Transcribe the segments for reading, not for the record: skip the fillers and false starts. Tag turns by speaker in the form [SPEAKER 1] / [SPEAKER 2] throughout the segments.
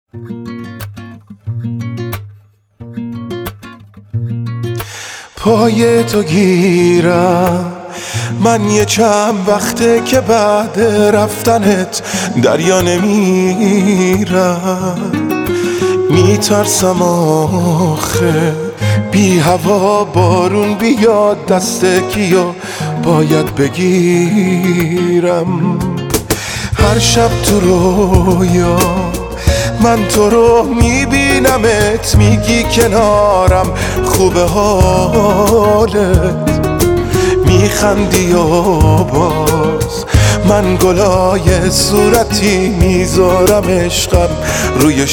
[SPEAKER 1] پای تو گیرم من یه چند وقته که بعد رفتنت دریا نمیرم. میترسم آخه بی هوا بارون بیاد دست کیو باید بگیرم. هر شب تو رویا من تو رو میبینمت، میگی کنارم خوبه حالت، میخندی و باز من گلای صورتی میذارم عشقم روی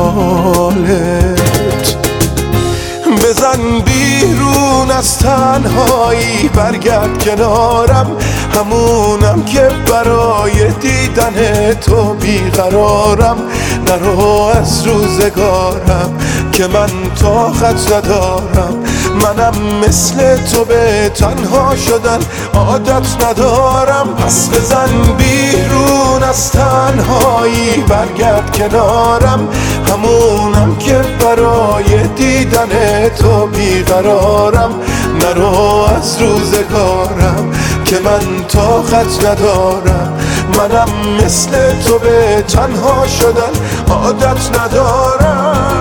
[SPEAKER 1] شالت. بزن بیرون از تنهایی برگرد کنارم، همونم که برای دیدن تو بیقرارم. نرو از روزگارم که من طاقت ندارم، منم مثل تو به تنها شدن عادت ندارم. پس بزن بیرون از تنهایی برگرد کنارم، همونم که برای دیدن تو بیقرارم. نرو از روزگارم که من طاقت ندارم، منم مثل تو به تنها شدن عادت ندارم.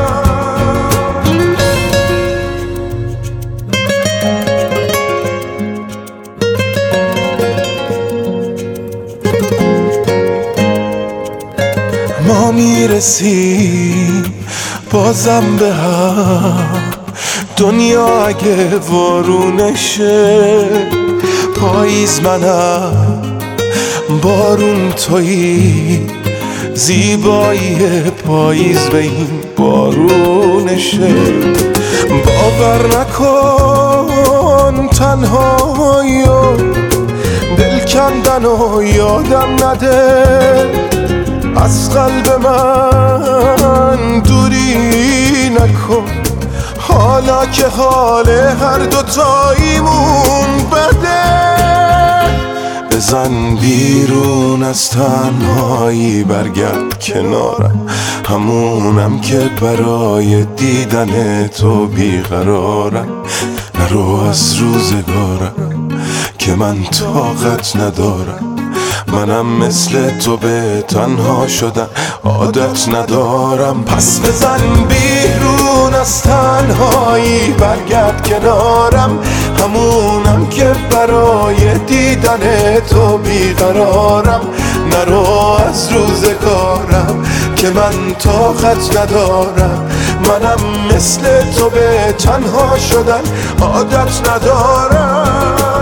[SPEAKER 1] ما میرسیم بازم به هم، دنیا اگه وارونشه پاییز منم بارون تویی، زیبایی پاییز به این بارونشه. باور نکن تنهایی و دل کندن و یادم نده، از قلب من دوری نکن حالا که حال هر دوتاییمون بده. بزن بیرون از تنهایی برگرد کنارم، همونم که برای دیدن تو بیقرارم. نرو از روزگارم که من طاقت ندارم، منم مثل تو به تنها شدن عادت ندارم. پس بزن بیرون از تنهایی برگرد کنارم، همونم که برای دیدن تو بیقرارم. نرو از روزگارم که من طاقت ندارم، منم مثل تو به تنها شدن عادت ندارم.